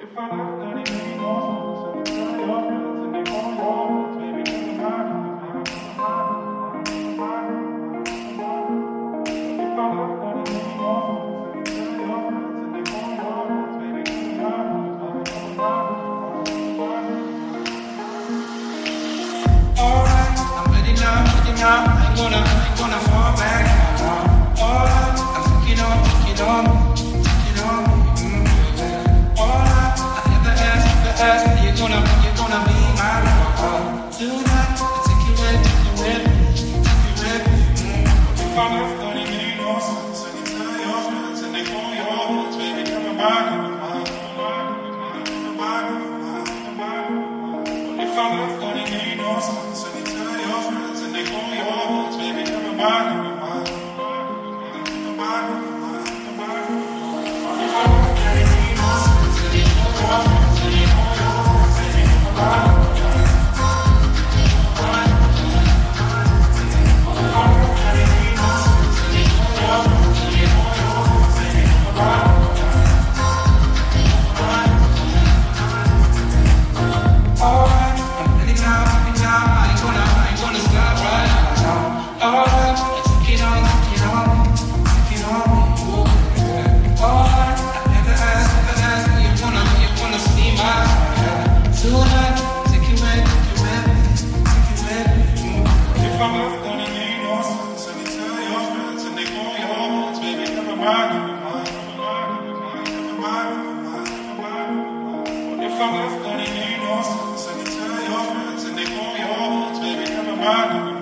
I'm gonna fall back. Alright, I'm picking on, alright, I never asked, you're gonna be my lover. Tonight, take you with me. If I'm left on it, you know, so you tell your friends and they call your friends, baby, come back. If I'm left on it, you know, so you tell your friends and they call your friends, baby, come back. If I'm left on it, you know, so you tell your friends and they call your friends, baby, never mind.